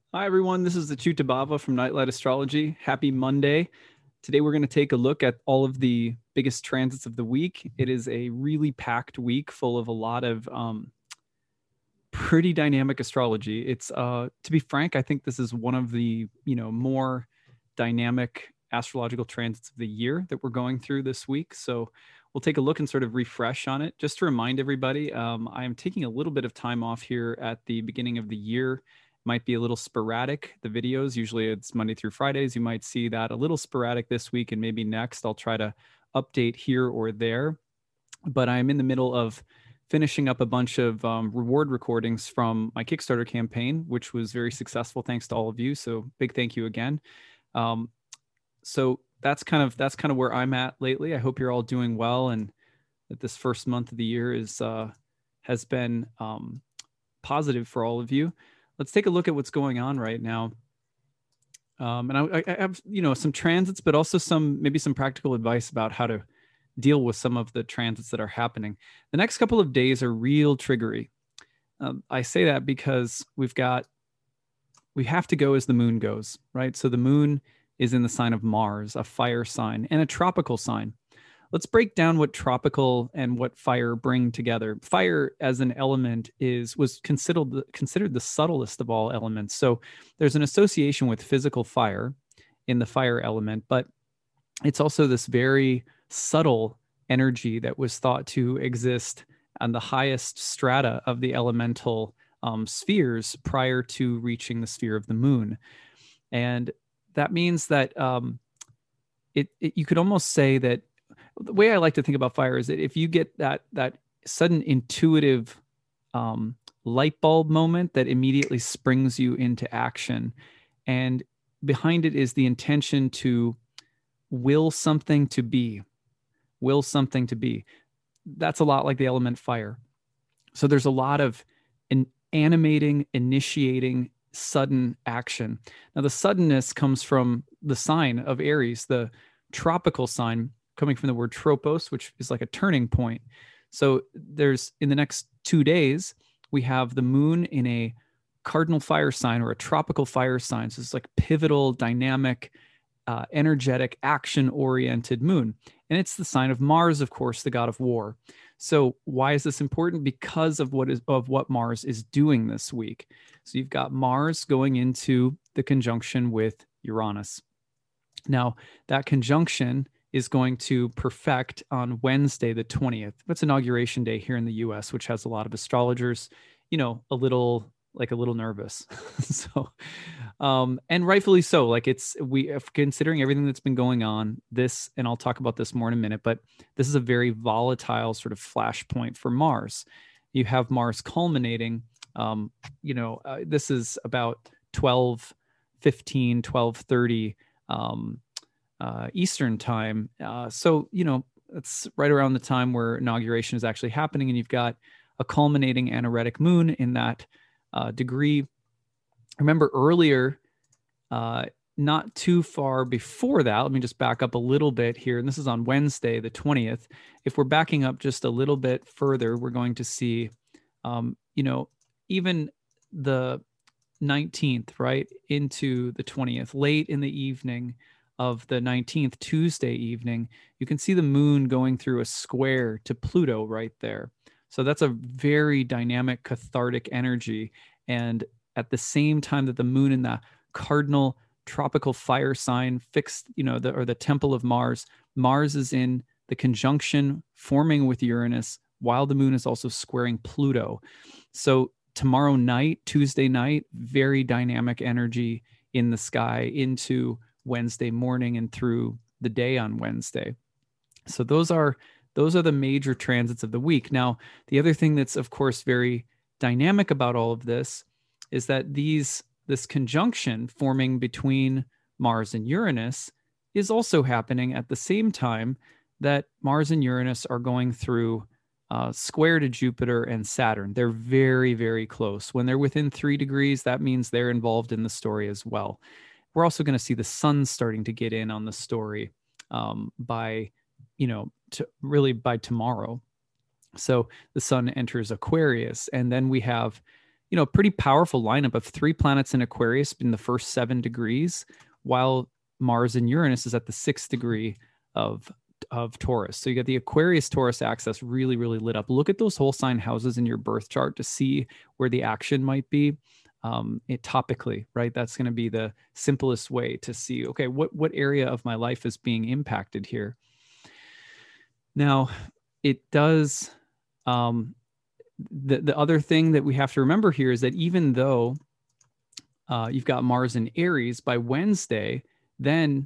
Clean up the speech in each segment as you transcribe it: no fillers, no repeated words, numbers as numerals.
Hi, everyone. This is the Chutabava from Nightlight Astrology. Happy Monday. Today, we're going to take a look at all of the biggest transits of the week. It is a really packed week full of a lot of pretty dynamic astrology. To be frank, I think this is one of the, more dynamic astrological transits of the year that we're going through this week. So we'll take a look and sort of refresh on it. Just to remind everybody, I am taking a little bit of time off here at the beginning of the year. Might be a little sporadic. The videos, usually it's Monday through Fridays. You might see that a little sporadic this week, and maybe next I'll try to update here or there. But I'm in the middle of finishing up a bunch of reward recordings from my Kickstarter campaign, which was very successful. Thanks to all of you. So big thank you again. So that's kind of where I'm at lately. I hope you're all doing well, and that this first month of the year has been positive for all of you. Let's take a look at what's going on right now. And I have, some transits, but also maybe some practical advice about how to deal with some of the transits that are happening. The next couple of days are real triggery. I say that because we have to go as the moon goes, right? So the moon is in the sign of Mars, a fire sign and a tropical sign. Let's break down what tropical and what fire bring together. Fire as an element was considered the subtlest of all elements. So there's an association with physical fire in the fire element, but it's also this very subtle energy that was thought to exist on the highest strata of the elemental spheres prior to reaching the sphere of the moon. And that means that you could almost say that the way I like to think about fire is that if you get that sudden intuitive light bulb moment that immediately springs you into action, and behind it is the intention to will something to be. That's a lot like the element fire. So there's a lot of animating, initiating, sudden action. Now, the suddenness comes from the sign of Aries, the tropical sign, coming from the word tropos, which is like a turning point. So in the next 2 days, we have the moon in a cardinal fire sign or a tropical fire sign. So it's like pivotal, dynamic, energetic, action-oriented moon. And it's the sign of Mars, of course, the god of war. So why is this important? Because of what Mars is doing this week. So you've got Mars going into the conjunction with Uranus. Now, that conjunction is going to perfect on Wednesday, the 20th. That's Inauguration Day here in the US, which has a lot of astrologers, a little nervous. So, and rightfully so. Like considering everything that's been going on, and I'll talk about this more in a minute, but this is a very volatile sort of flashpoint for Mars. You have Mars culminating, this is about 12:15, 12:30, Eastern time. So, it's right around the time where inauguration is actually happening. And you've got a culminating anaretic moon in that degree. Remember earlier, not too far before that, let me just back up a little bit here. And this is on Wednesday, the 20th. If we're backing up just a little bit further, we're going to see, even the 19th, right, into the 20th, late in the evening of the 19th, Tuesday evening, you can see the moon going through a square to Pluto right there. So that's a very dynamic, cathartic energy. And at the same time that the moon in the cardinal tropical fire sign fixed, the temple of Mars, Mars is in the conjunction forming with Uranus while the moon is also squaring Pluto. So tomorrow night, Tuesday night, very dynamic energy in the sky into Wednesday morning and through the day on Wednesday. So those are the major transits of the week. Now, the other thing that's, of course, very dynamic about all of this is that this conjunction forming between Mars and Uranus is also happening at the same time that Mars and Uranus are going through square to Jupiter and Saturn. They're very, very close. When they're within 3 degrees, that means they're involved in the story as well. We're also going to see the sun starting to get in on the story by tomorrow. So the sun enters Aquarius, and then we have pretty powerful lineup of 3 planets in Aquarius in the first 7 degrees, while Mars and Uranus is at the 6th degree of Taurus. So you got the Aquarius Taurus axis really, really lit up. Look at those whole sign houses in your birth chart to see where the action might be. Topically, right? That's going to be the simplest way to see, okay, what area of my life is being impacted here. Now, it does, the other thing that we have to remember here is that even though you've got Mars in Aries, by Wednesday, then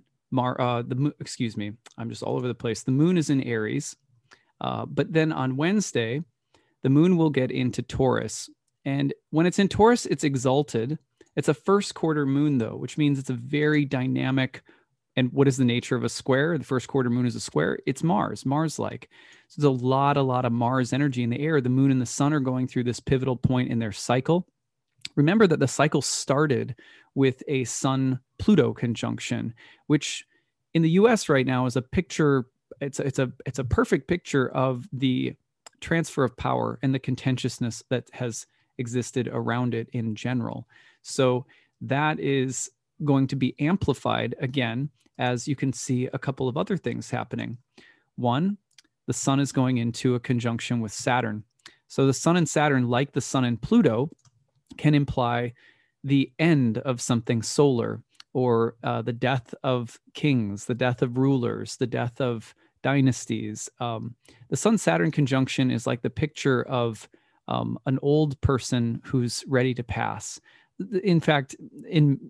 excuse me, I'm just all over the place. The moon is in Aries, but then on Wednesday, the moon will get into Taurus. And when it's in Taurus, it's exalted. It's a first quarter moon, though, which means it's a very dynamic. And what is the nature of a square? The first quarter moon is a square. It's Mars-like. So there's a lot of Mars energy in the air. The moon and the sun are going through this pivotal point in their cycle. Remember that the cycle started with a Sun-Pluto conjunction, which in the US right now is a picture. It's a perfect picture of the transfer of power and the contentiousness that has existed around it in general. So that is going to be amplified again, as you can see a couple of other things happening. One, the sun is going into a conjunction with Saturn. So the sun and Saturn, like the sun and Pluto, can imply the end of something solar, or the death of kings, the death of rulers, the death of dynasties. The Sun-Saturn conjunction is like the picture of an old person who's ready to pass. In fact, in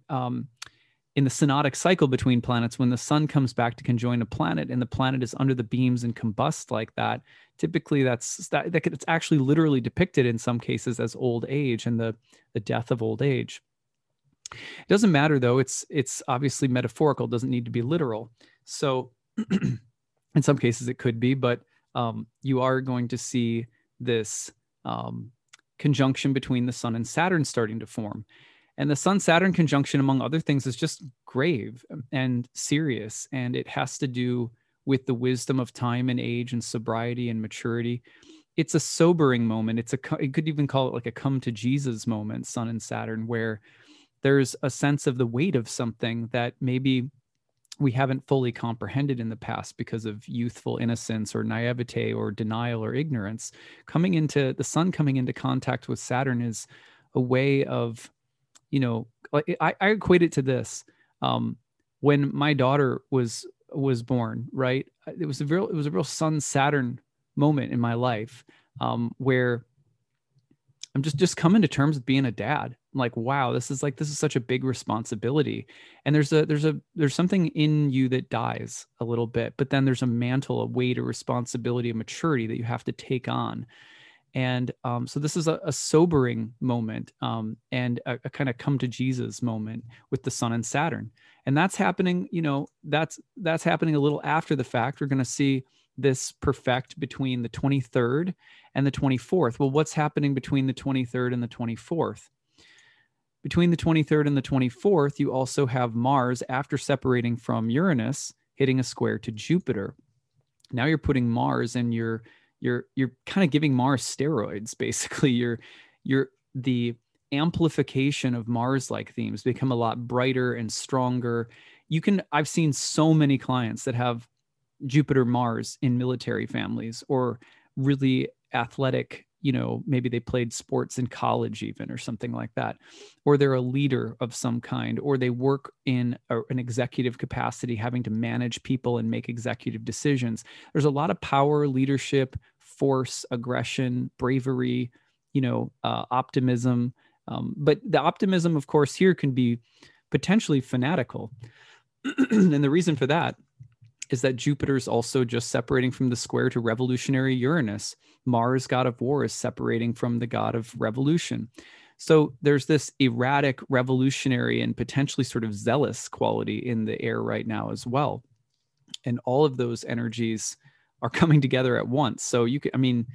the synodic cycle between planets, when the sun comes back to conjoin a planet and the planet is under the beams and combust like that, typically it's actually literally depicted in some cases as old age and the death of old age. It doesn't matter though. It's obviously metaphorical. It doesn't need to be literal. So in some cases it could be, but you are going to see this conjunction between the sun and Saturn starting to form. And the Sun-Saturn conjunction, among other things, is just grave and serious. And it has to do with the wisdom of time and age and sobriety and maturity. It's a sobering moment. You could even call it like a come to Jesus moment, Sun and Saturn, where there's a sense of the weight of something that maybe we haven't fully comprehended in the past because of youthful innocence or naivete or denial or ignorance. The sun coming into contact with Saturn is a way of, like I equate it to this. When my daughter was born, right? It was a real Sun-Saturn moment in my life, where I'm just coming to terms with being a dad. I'm like, wow, this is such a big responsibility. And there's something in you that dies a little bit, but then there's a mantle, a weight, a responsibility, a maturity that you have to take on. And so this is a sobering moment, and a kind of come to Jesus moment with the sun and Saturn. And that's happening, that's happening a little after the fact. We're going to see this perfect between the 23rd and the 24th. Well, what's happening between the 23rd and the 24th? Between the 23rd and the 24th, you also have Mars, after separating from Uranus, hitting a square to Jupiter. Now you're putting Mars in you're kind of giving Mars steroids, basically. You're the amplification of Mars-like themes become a lot brighter and stronger. I've seen so many clients that have Jupiter Mars in military families, or really athletic, maybe they played sports in college even, or something like that, or they're a leader of some kind, or they work in an executive capacity, having to manage people and make executive decisions. There's a lot of power, leadership, force, aggression, bravery, optimism. But the optimism, of course, here can be potentially fanatical. And the reason for that is that Jupiter's also just separating from the square to revolutionary Uranus. Mars, god of war, is separating from the god of revolution. So there's this erratic, revolutionary, and potentially sort of zealous quality in the air right now as well. And all of those energies are coming together at once. So you can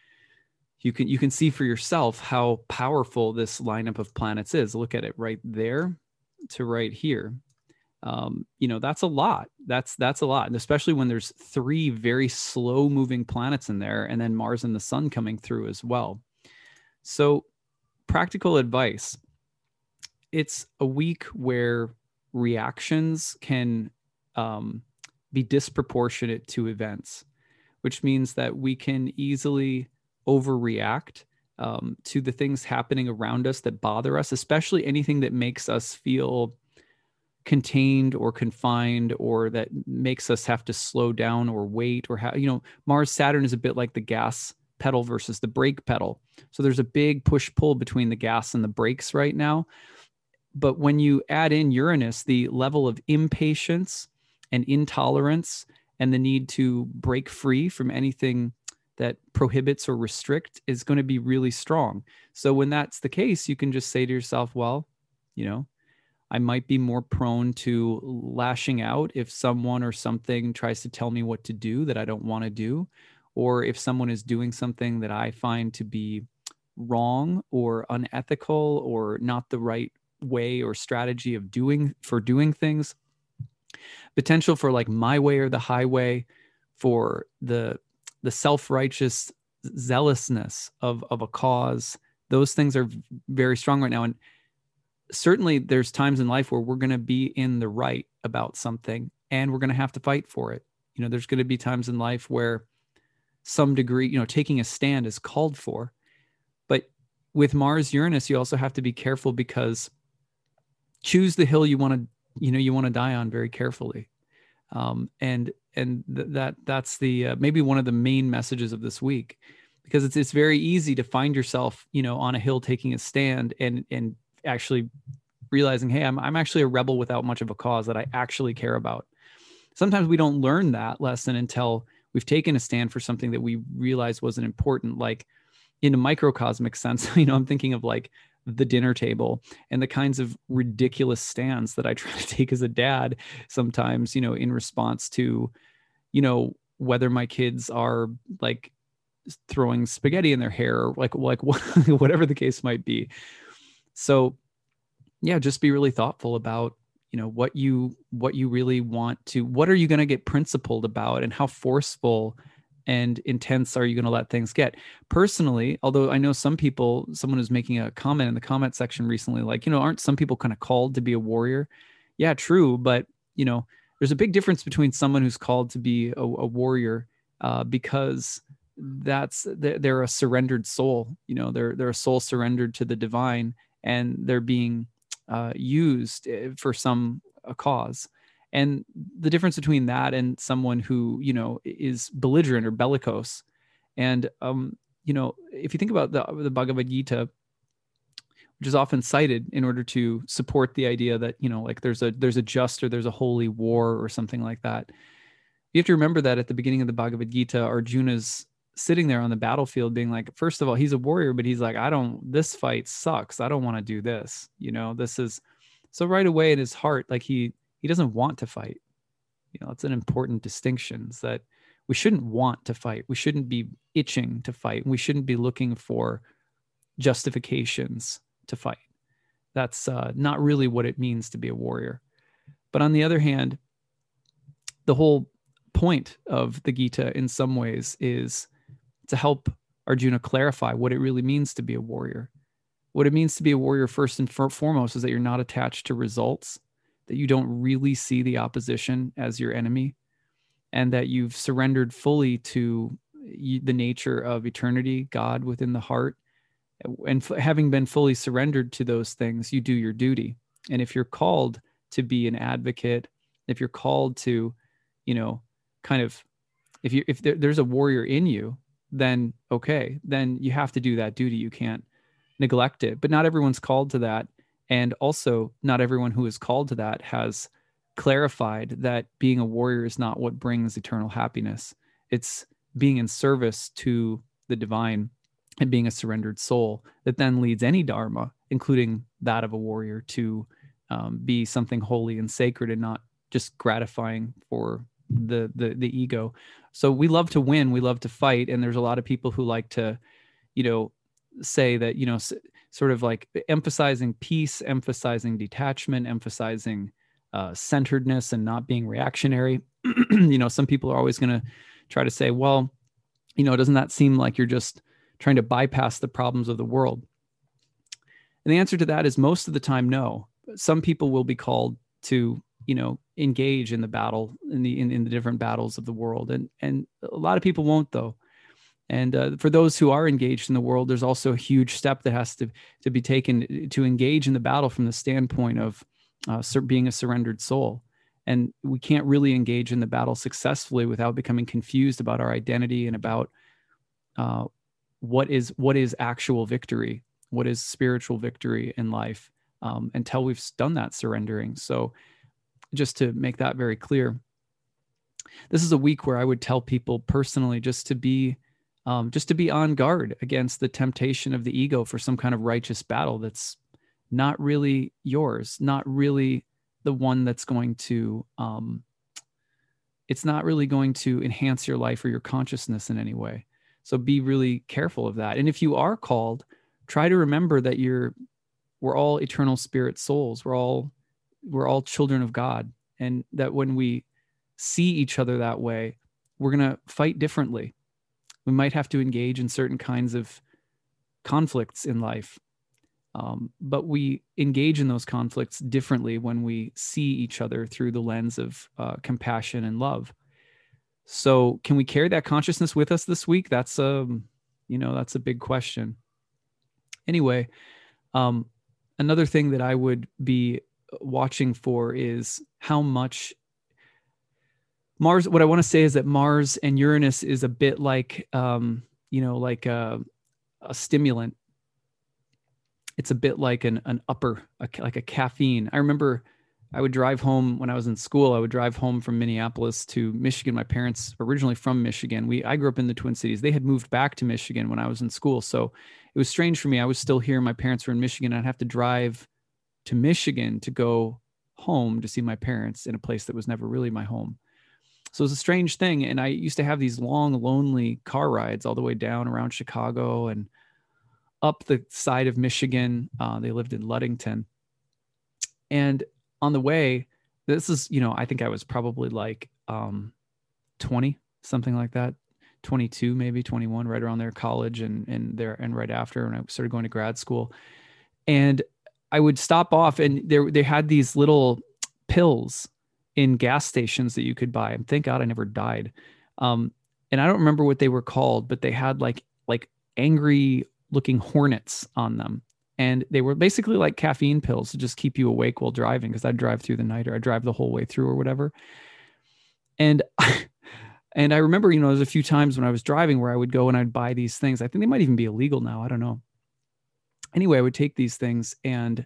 see for yourself how powerful this lineup of planets is. Look at it right there to right here. That's a lot. That's a lot. And especially when there's 3 very slow moving planets in there, and then Mars and the sun coming through as well. So practical advice. It's a week where reactions can be disproportionate to events, which means that we can easily overreact to the things happening around us that bother us, especially anything that makes us feel contained or confined, or that makes us have to slow down or wait, or Mars Saturn is a bit like the gas pedal versus the brake pedal. So there's a big push pull between the gas and the brakes right now. But when you add in Uranus, the level of impatience and intolerance and the need to break free from anything that prohibits or restrict is going to be really strong. So when that's the case, you can just say to yourself, well, I might be more prone to lashing out if someone or something tries to tell me what to do that I don't want to do, or if someone is doing something that I find to be wrong or unethical or not the right way or strategy of doing things. Potential for like my way or the highway, for the self-righteous zealousness of a cause. Those things are very strong right now. And certainly there's times in life where we're going to be in the right about something and we're going to have to fight for it. There's going to be times in life where some degree, taking a stand is called for. But with Mars Uranus, you also have to be careful, because choose the hill you want to die on very carefully. That's the maybe one of the main messages of this week, because it's very easy to find yourself, on a hill taking a stand and actually realizing, hey, I'm actually a rebel without much of a cause that I actually care about. Sometimes we don't learn that lesson until we've taken a stand for something that we realized wasn't important. Like in a microcosmic sense, I'm thinking of like the dinner table and the kinds of ridiculous stands that I try to take as a dad sometimes, in response to, whether my kids are like throwing spaghetti in their hair, or like whatever the case might be. So yeah, just be really thoughtful about, what you really want to, what are you going to get principled about, and how forceful and intense are you going to let things get? Personally, although I know someone was making a comment in the comment section recently, like, aren't some people kind of called to be a warrior? Yeah, true. But, there's a big difference between someone who's called to be a warrior because they're a surrendered soul. They're a soul surrendered to the divine, and they're being used for some cause. And the difference between that and someone who, is belligerent or bellicose. And, if you think about the Bhagavad Gita, which is often cited in order to support the idea that, like there's a just or there's a holy war or something like that. You have to remember that at the beginning of the Bhagavad Gita, Arjuna's sitting there on the battlefield being like, first of all, he's a warrior, but he's like, this fight sucks. I don't want to do this. So right away in his heart, like he doesn't want to fight. It's an important distinction, is that we shouldn't want to fight. We shouldn't be itching to fight. We shouldn't be looking for justifications to fight. That's not really what it means to be a warrior. But on the other hand, the whole point of the Gita in some ways is to help Arjuna clarify what it really means to be a warrior. What it means to be a warrior, first and foremost, is that you're not attached to results, that you don't really see the opposition as your enemy, and that you've surrendered fully to the nature of eternity, God within the heart. And having been fully surrendered to those things, you do your duty. And if you're called to be an advocate, if you're called to, if there's a warrior in you, then okay, then you have to do that duty. You can't neglect it. But not everyone's called to that. And also not everyone who is called to that has clarified that being a warrior is not what brings eternal happiness. It's being in service to the divine and being a surrendered soul that then leads any dharma, including that of a warrior, to be something holy and sacred and not just gratifying for the ego. So we love to win, we love to fight, and there's a lot of people who like to, say that, sort of like emphasizing peace, emphasizing detachment, emphasizing centeredness and not being reactionary. Some people are always going to try to say, well, doesn't that seem like you're just trying to bypass the problems of the world? And the answer to that is most of the time, no. Some people will be called to, engage in the battle, in the different battles of the world. And a lot of people won't, though. And for those who are engaged in the world, there's also a huge step that has to be taken to engage in the battle from the standpoint of being a surrendered soul. And we can't really engage in the battle successfully without becoming confused about our identity and about what is actual victory, what is spiritual victory in life, until we've done that surrendering. So just to make that very clear, this is a week where I would tell people personally just to be on guard against the temptation of the ego for some kind of righteous battle that's not really yours, not really the one that's going to, it's not really going to enhance your life or your consciousness in any way. So be really careful of that. And if you are called, try to remember that we're all eternal spirit souls. We're all children of God. And that when we see each other that way, we're going to fight differently. We might have to engage in certain kinds of conflicts in life. But we engage in those conflicts differently when we see each other through the lens of compassion and love. So can we carry that consciousness with us this week? That's that's a big question. Anyway, another thing that I would be watching for is how much Mars. What I want to say is that Mars and Uranus is a bit like, like a stimulant. It's a bit like like a caffeine. I remember I would drive home when I was in school. I would drive home from Minneapolis to Michigan. My parents were originally from Michigan. I grew up in the Twin Cities. They had moved back to Michigan when I was in school. So it was strange for me. I was still here. My parents were in Michigan. I'd have to drive to Michigan to go home to see my parents in a place that was never really my home. So it was a strange thing. And I used to have these long, lonely car rides all the way down around Chicago and up the side of Michigan. They lived in Ludington. And on the way, this is, I think I was probably like 20, something like that, 22, maybe 21, right around there, college and right after, when I started going to grad school. And I would stop off, and they had these little pills in gas stations that you could buy. And thank God I never died. And I don't remember what they were called, but they had like angry looking hornets on them. And they were basically like caffeine pills to just keep you awake while driving, because I'd drive through the night, or I'd drive the whole way through or whatever. And and I remember, there's a few times when I was driving where I would go and I'd buy these things. I think they might even be illegal now. I don't know. Anyway, I would take these things and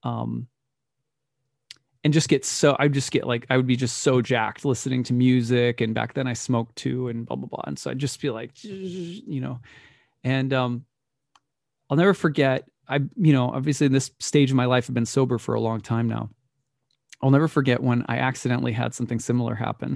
just I would be just so jacked listening to music. And back then I smoked too and blah, blah, blah. And so I'd just feel like, and I'll never forget, obviously in this stage of my life, I've been sober for a long time now. I'll never forget when I accidentally had something similar happen.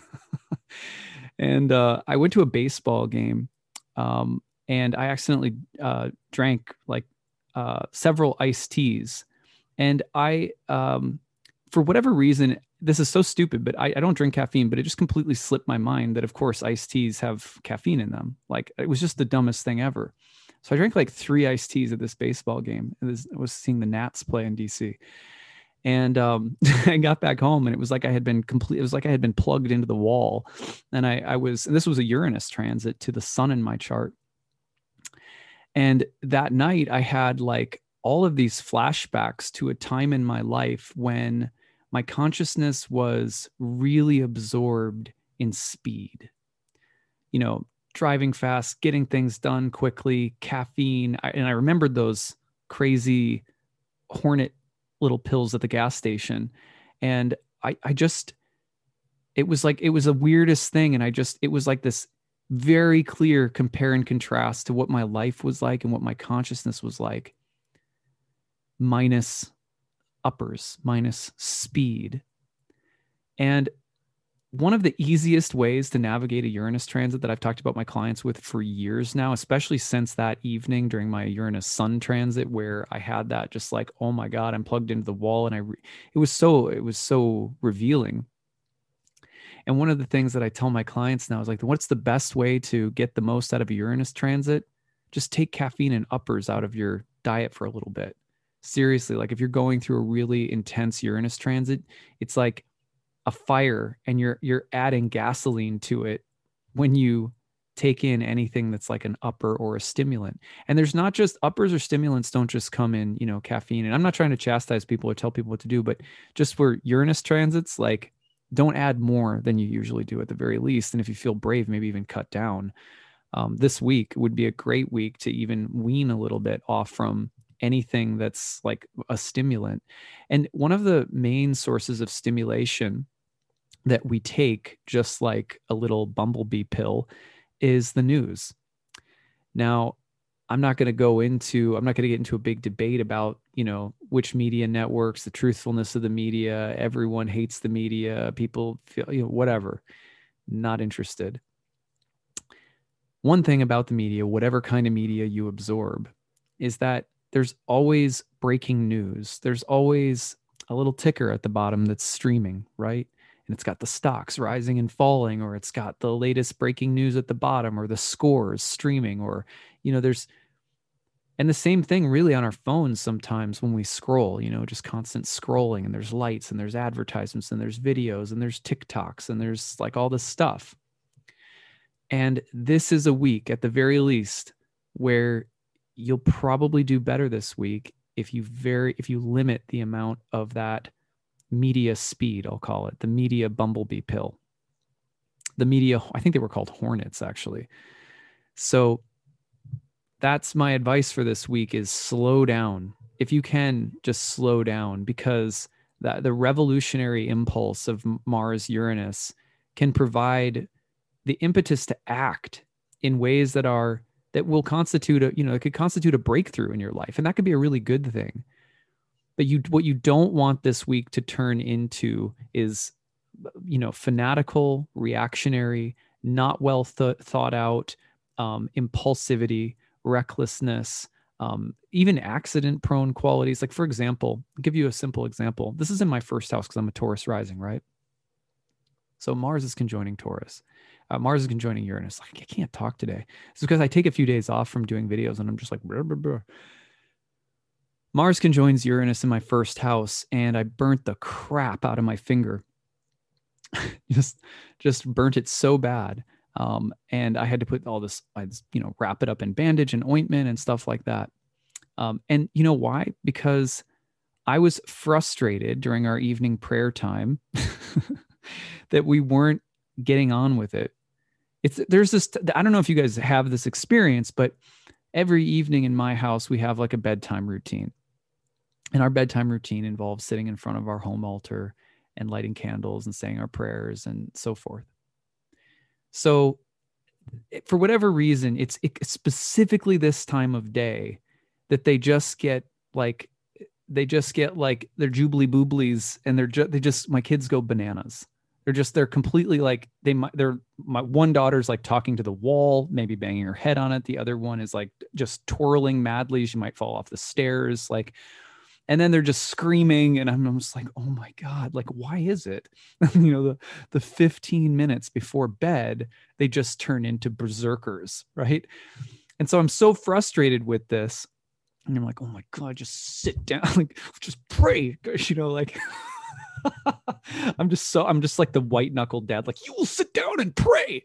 And I went to a baseball game, and I accidentally drank like several iced teas. And I, for whatever reason, this is so stupid, but I don't drink caffeine, but it just completely slipped my mind that, of course, iced teas have caffeine in them. Like, it was just the dumbest thing ever. So I drank like 3 iced teas at this baseball game. I was seeing the Nats play in DC. And I got back home, and it was like I had been plugged into the wall. And this was a Uranus transit to the sun in my chart. And that night I had like all of these flashbacks to a time in my life when my consciousness was really absorbed in speed, driving fast, getting things done quickly, caffeine. And I remembered those crazy hornet little pills at the gas station. And it was the weirdest thing. And it was like this very clear compare and contrast to what my life was like and what my consciousness was like, minus uppers, minus speed. And one of the easiest ways to navigate a Uranus transit that I've talked about my clients with for years now, especially since that evening during my Uranus Sun transit, where I had that just like, oh my God, I'm plugged into the wall. And it was so revealing. And one of the things that I tell my clients now is like, what's the best way to get the most out of a Uranus transit? Just take caffeine and uppers out of your diet for a little bit. Seriously, like if you're going through a really intense Uranus transit, it's like a fire, and you're adding gasoline to it when you take in anything that's like an upper or a stimulant. And there's not just uppers or stimulants don't just come in, caffeine. And I'm not trying to chastise people or tell people what to do, but just for Uranus transits, like don't add more than you usually do at the very least. And if you feel brave, maybe even cut down. This week would be a great week to even wean a little bit off from anything that's like a stimulant. And one of the main sources of stimulation that we take, just like a little bumblebee pill, is the news. Now, I'm not going to get into a big debate about, which media networks, the truthfulness of the media. Everyone hates the media. People feel, whatever. Not interested. One thing about the media, whatever kind of media you absorb, is that there's always breaking news. There's always a little ticker at the bottom that's streaming, right? And it's got the stocks rising and falling, or it's got the latest breaking news at the bottom, or the scores streaming, or, and the same thing really on our phones sometimes when we scroll, just constant scrolling, and there's lights and there's advertisements and there's videos and there's TikToks and there's like all this stuff. And this is a week at the very least where you'll probably do better this week if you limit the amount of that media speed, I'll call it, the media bumblebee pill. The media, I think they were called hornets actually. So that's my advice for this week, is slow down. If you can, just slow down, because the revolutionary impulse of Mars Uranus can provide the impetus to act in ways that will constitute it could constitute a breakthrough in your life. And that could be a really good thing. But what you don't want this week to turn into is, fanatical, reactionary, not well thought out, impulsivity, recklessness, even accident prone qualities. Like, for example, I'll give you a simple example. This is in my first house because I'm a Taurus rising, right? So Mars is conjoining Taurus. Mars is conjoining Uranus. Like, I can't talk today. It's because I take a few days off from doing videos and I'm just like, blah, blah, blah. Mars conjoins Uranus in my first house, and I burnt the crap out of my finger. just burnt it so bad. And I had to put all this, wrap it up in bandage and ointment and stuff like that. And you know why? Because I was frustrated during our evening prayer time that we weren't getting on with it. There's this, I don't know if you guys have this experience, but every evening in my house, we have like a bedtime routine. And our bedtime routine involves sitting in front of our home altar and lighting candles and saying our prayers and so forth. So for whatever reason, it's specifically this time of day that they just get like their jubilee booblies, and my kids go bananas. They're completely like, my one daughter's like talking to the wall, maybe banging her head on it. The other one is like just twirling madly. She might fall off the stairs. And then they're just screaming, and I'm just like, oh my God, like, why is it? The 15 minutes before bed, they just turn into berserkers, right? And so I'm so frustrated with this. And I'm like, oh my God, just sit down, like, just pray, like I'm just like the white knuckled dad, like, you will sit down and pray.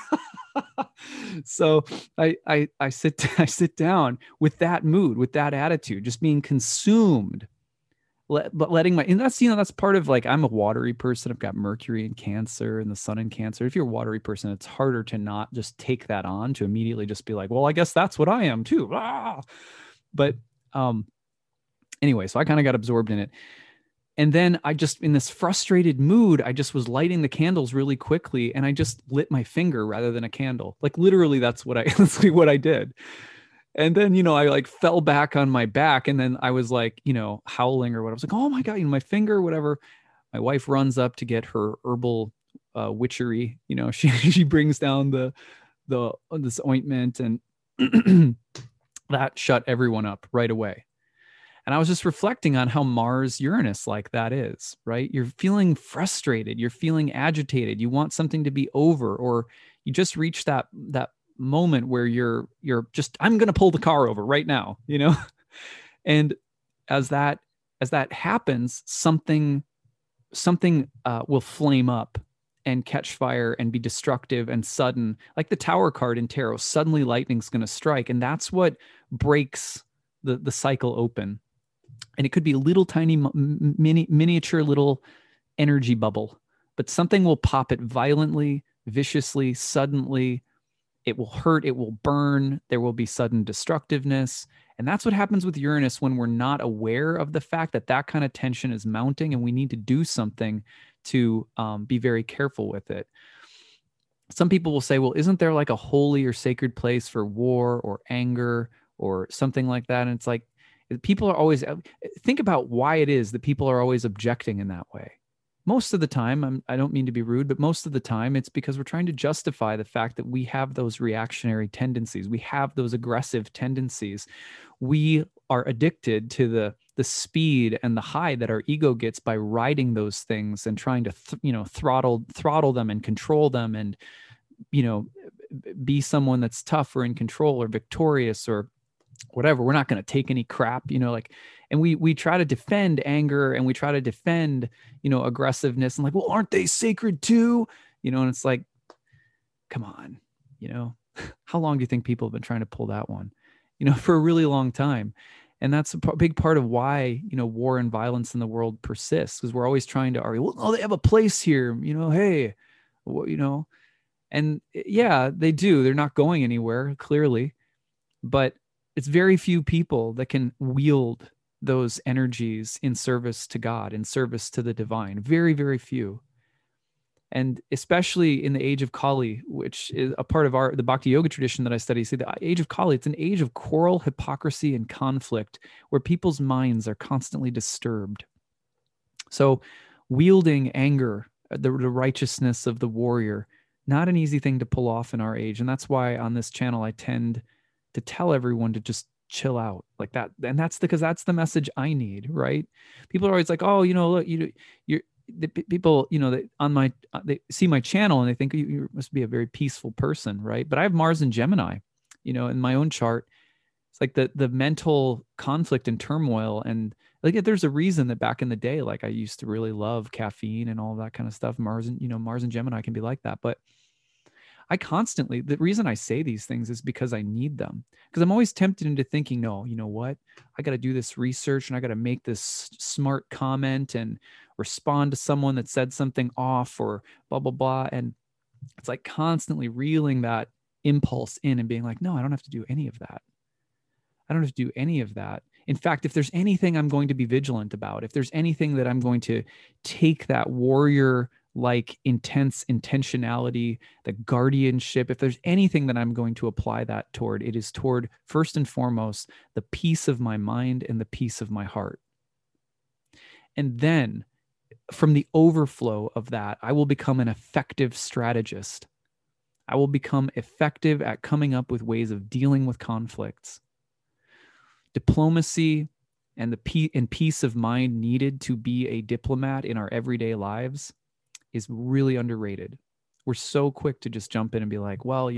So I sit down with that mood, with that attitude, just being consumed, but letting and that's part of, like, I'm a watery person. I've got Mercury in Cancer and the sun in Cancer. If you're a watery person, it's harder to not just take that on, to immediately just be like, well, I guess that's what I am too. But anyway, so I kind of got absorbed in it. And then I just, in this frustrated mood, I just was lighting the candles really quickly, and I just lit my finger rather than a candle. Like, literally, that's what I did. And then, I like fell back on my back, and then I was like, howling or what. I was like, oh my God, my finger, whatever. My wife runs up to get her herbal witchery. She brings down this ointment, and that shut everyone up right away. And I was just reflecting on how Mars Uranus like that is, right? You're feeling frustrated. You're feeling agitated. You want something to be over, or you just reach that moment where you're just, I'm going to pull the car over right now, And as that happens, something will flame up and catch fire and be destructive and sudden, like the Tower card in tarot. Suddenly lightning's going to strike, and that's what breaks the cycle open. And it could be a little tiny miniature little energy bubble, but something will pop it violently, viciously, suddenly. It will hurt, it will burn, there will be sudden destructiveness. And that's what happens with Uranus when we're not aware of the fact that that kind of tension is mounting, and we need to do something to be very careful with it. Some people will say, well, isn't there like a holy or sacred place for war or anger or something like that? And it's like, people are always, think about why it is that people are always objecting in that way. Most of the time, I don't mean to be rude, but most of the time it's because we're trying to justify the fact that we have those reactionary tendencies. We have those aggressive tendencies. We are addicted to the speed and the high that our ego gets by riding those things and trying to, throttle them and control them and, be someone that's tough or in control or victorious or whatever. We're not going to take any crap, and we try to defend anger and we try to defend, aggressiveness, and like, well, aren't they sacred too? And it's like, come on, how long do you think people have been trying to pull that one, for a really long time? And that's a big part of why, war and violence in the world persists, because we're always trying to argue, well, no, they have a place here, hey, and yeah, they do. They're not going anywhere, clearly, but it's very few people that can wield those energies in service to God, in service to the divine. Very, very few. And especially in the age of Kali, which is a part of the Bhakti Yoga tradition that I study, see the age of Kali, it's an age of quarrel, hypocrisy, and conflict where people's minds are constantly disturbed. So wielding anger, the righteousness of the warrior, not an easy thing to pull off in our age. And that's why on this channel, I tend to tell everyone to just chill out like that. And that's because that's the message I need, right? People are always like, oh, look, you're the people, that they see my channel and they think you must be a very peaceful person, right? But I have Mars and Gemini, in my own chart. It's like the mental conflict and turmoil. And like, there's a reason that back in the day, like I used to really love caffeine and all that kind of stuff. Mars and Gemini can be like that. But the reason I say these things is because I need them. Because I'm always tempted into thinking, no, you know what? I got to do this research and I got to make this smart comment and respond to someone that said something off or blah, blah, blah. And it's like constantly reeling that impulse in and being like, no, I don't have to do any of that. I don't have to do any of that. In fact, if there's anything I'm going to be vigilant about, if there's anything that I'm going to take that warrior like intense intentionality, the guardianship, if there's anything that I'm going to apply that toward, it is toward, first and foremost, the peace of my mind and the peace of my heart. And then from the overflow of that, I will become an effective strategist. I will become effective at coming up with ways of dealing with conflicts. Diplomacy and peace of mind needed to be a diplomat in our everyday lives is really underrated. We're so quick to just jump in and be like, well,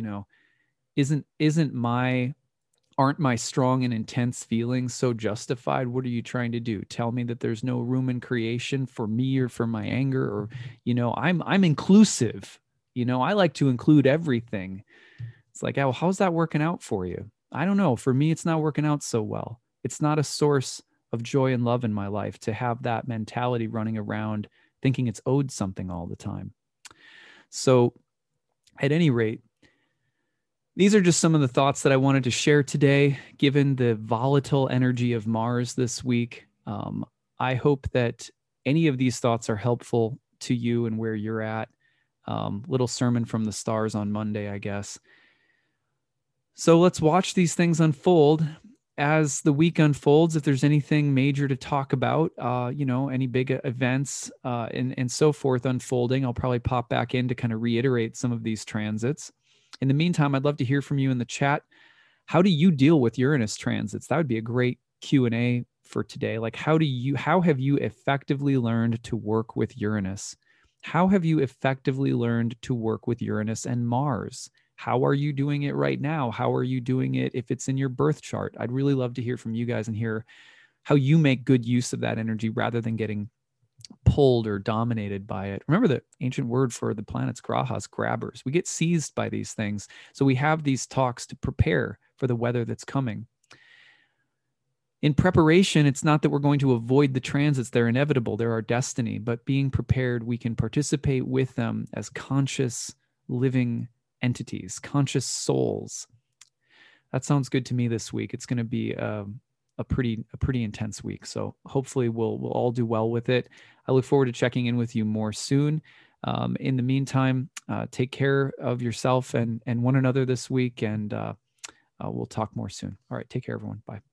aren't my strong and intense feelings so justified? What are you trying to do? Tell me that there's no room in creation for me or for my anger, or, I'm inclusive. I like to include everything. It's like, oh, how's that working out for you? I don't know. For me, it's not working out so well. It's not a source of joy and love in my life to have that mentality running around thinking it's owed something all the time. So at any rate, these are just some of the thoughts that I wanted to share today, given the volatile energy of Mars this week. I hope that any of these thoughts are helpful to you and where you're at. Little sermon from the stars on Monday, I guess. So let's watch these things unfold. As the week unfolds, if there's anything major to talk about, any big events and so forth unfolding, I'll probably pop back in to kind of reiterate some of these transits. In the meantime, I'd love to hear from you in the chat. How do you deal with Uranus transits? That would be a great Q&A for today. Like, how have you effectively learned to work with Uranus? How have you effectively learned to work with Uranus and Mars? How are you doing it right now? How are you doing it if it's in your birth chart? I'd really love to hear from you guys and hear how you make good use of that energy rather than getting pulled or dominated by it. Remember the ancient word for the planets, grahas, grabbers. We get seized by these things. So we have these talks to prepare for the weather that's coming. In preparation, it's not that we're going to avoid the transits. They're inevitable. They're our destiny. But being prepared, we can participate with them as conscious, living entities, conscious souls. That sounds good to me this week. It's going to be a pretty intense week. So hopefully we'll all do well with it. I look forward to checking in with you more soon. In the meantime, take care of yourself and one another this week, and we'll talk more soon. All right, take care, everyone. Bye.